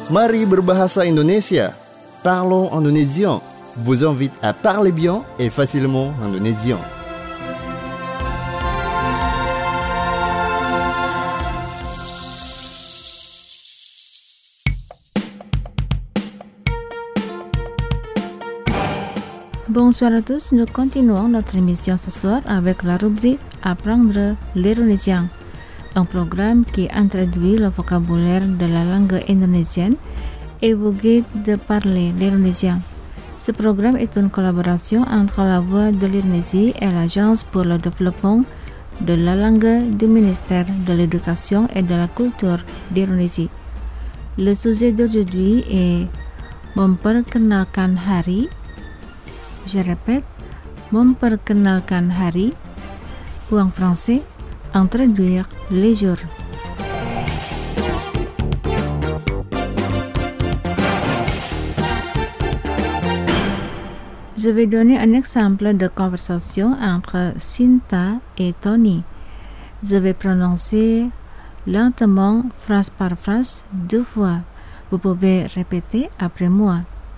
Mari berbahasa Indonesia. Parlons indonésien vous invite à parler bien et facilement indonésien. Bonsoir à tous, nous continuons notre émission ce soir avec la rubrique Apprendre l'indonésien, un programme qui introduit le vocabulaire de la langue indonésienne et vous guide de parler l'indonésien. Ce programme est une collaboration entre la Voix de l'Indonésie et l'Agence pour le développement de la langue du ministère de l'Éducation et de la Culture d'Indonésie. Le sujet d'aujourd'hui est memperkenalkan hari. Je répète, memperkenalkan hari, ou en français, introduire les jours. Je vais donner un exemple de conversation entre Sinta et Tony. Je vais prononcer lentement phrase par phrase 2 fois. Vous pouvez répéter après moi.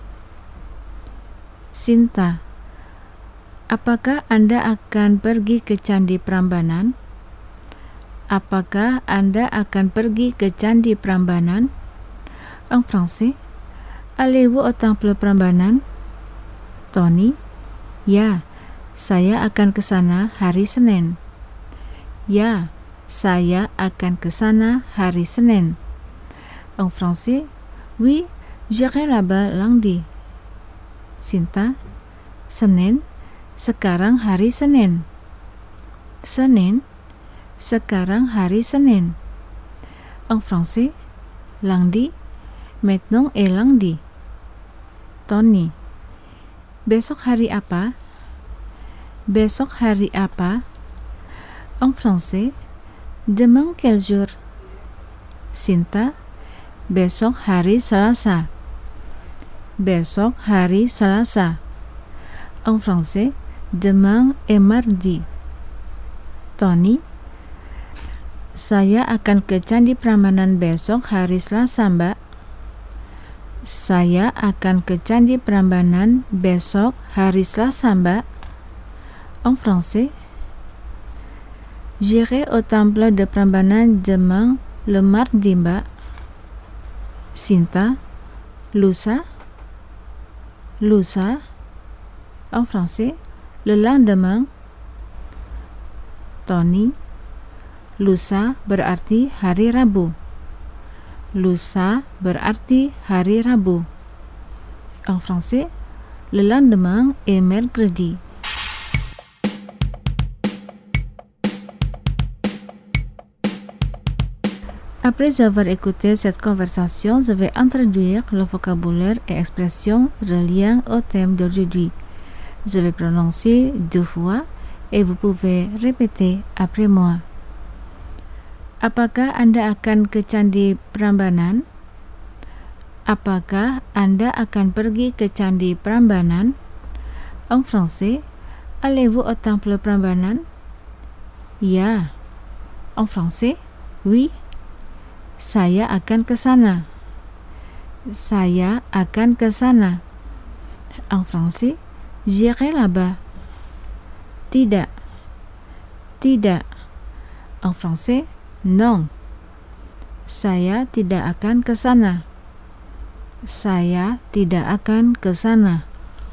Sinta, apakah Anda akan pergi ke Candi Prambanan? Apakah Anda akan pergi ke Candi Prambanan? En français, allez-vous au temple Prambanan? Tony, ya, saya akan ke sana hari Senin. Ya, saya akan ke sana hari Senin. En français, oui, j'irai là-bas lundi. Sinta, Senin, sekarang hari Senin. Senin, sekarang hari Senin. En français, lundi, maintenant est lundi. Tony, besok hari apa? Besok hari apa? En français, demain quel jour? Sinta, besok hari Selasa. Besok hari Selasa. En français, demain est mardi. Tony, saya akan ke Candi Prambanan besok hari Selasa, Mbak. Saya akan ke Candi Prambanan besok hari Selasa, Mbak. En français, j'irai au temple de Prambanan demain le mardi, Mbak. Sinta, lusa. Lusa. En français, le lendemain. Tony, lusa berarti hari Rabu. Lusa berarti hari Rabu. En français, le lendemain est mercredi. Après avoir écouté cette conversation, je vais introduire le vocabulaire et expressions reliant au thème d'aujourd'hui. Je vais prononcer 2 fois et vous pouvez répéter après moi. Apakah Anda akan ke Candi Prambanan? Apakah Anda akan pergi ke Candi Prambanan? En français, allez-vous au temple Prambanan? Ya. En français, oui. Saya akan ke sana. Saya akan ke sana. En français, j'irai là-bas. Tidak. Tidak. En français, non. Saya tidak akan ke sana. Saya tidak akan ke sana.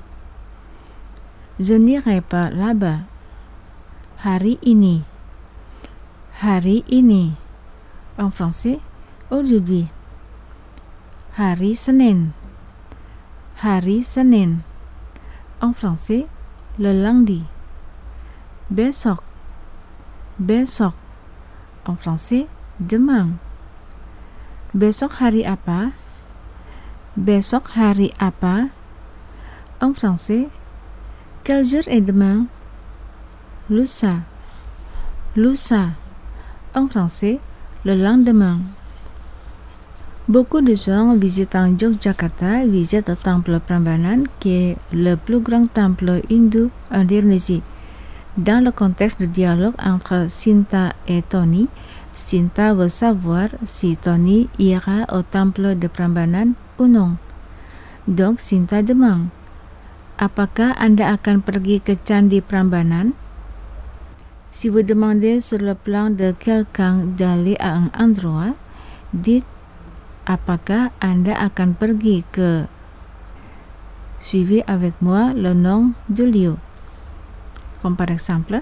Je n'irai pas là-bas. Hari ini. Hari ini. En français, aujourd'hui. Hari Senin. Hari Senin. En français, le lundi. Besok. Besok. En français, demain. Besok hari apa? Besok hari apa? En français, quel jour est demain? Lusa. Lusa. En français, le lendemain. Beaucoup de gens visitant Yogyakarta visitent le temple Prambanan qui est le plus grand temple hindou en Indonésie. Dans le contexte de dialogue entre Sinta et Tony, Sinta veut savoir si Tony ira au temple de Prambanan ou non. Donc Sinta demande, apakah Anda akan pergi ke Candi Prambanan? Si vous demandez sur le plan de quelqu'un d'aller à un endroit, dites, apakah Anda akan pergi ke? Suivez avec moi le nom du lieu. Comme par exemple,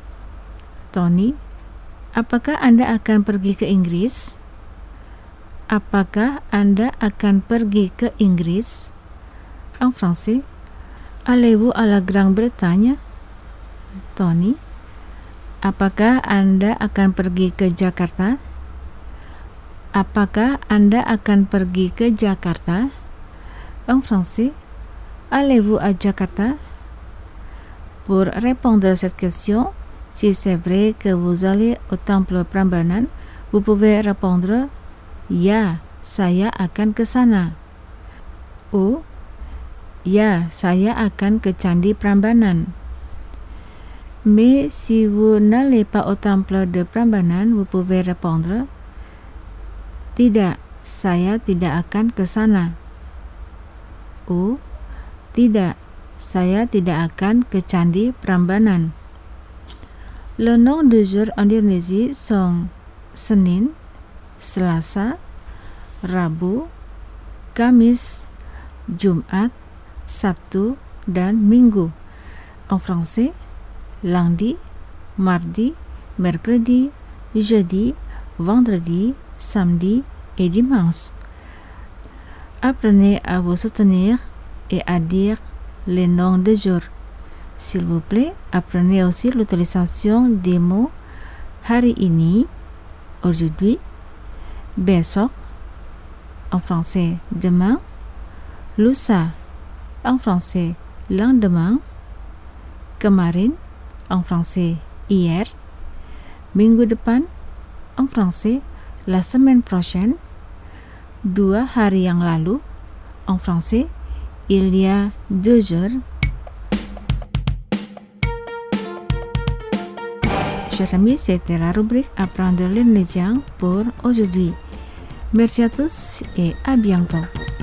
Tony, apakah Anda akan pergi ke Inggris? Apakah Anda akan pergi ke Inggris? En français, allez-vous à la Grande-Bretagne? Tony, apakah Anda akan pergi ke Jakarta? Apakah Anda akan pergi ke Jakarta? En français, allez-vous à Jakarta? Pour répondre à cette question, si c'est vrai que vous allez au temple Prambanan, vous pouvez répondre, ya, saya akan ke sana. Ou, ya, saya akan ke Candi Prambanan. Mais si vous n'allez pas au temple de Prambanan, vous pouvez répondre, tidak, saya tidak akan ke sana. Ou, tidak, saya tidak akan ke Candi Prambanan. Le nom de jour en Indonésie sont Senin, Selasa, Rabu, Kamis, Jumat, Sabtu, dan Minggu. En français, lundi, mardi, mercredi, jeudi, vendredi, samedi et dimanche. Apprenez à vous soutenir et à dire les noms de jour. S'il vous plaît, apprenez aussi l'utilisation des mots hari ini, aujourd'hui, besok, en français demain, lusa, en français lendemain, kemarin, en français hier, minggu depan, en français la semaine prochaine, 2 hari yang lalu, en français il y a 2 jours. Chers amis, c'était la rubrique Apprendre l'indonésien pour aujourd'hui. Merci à tous et à bientôt.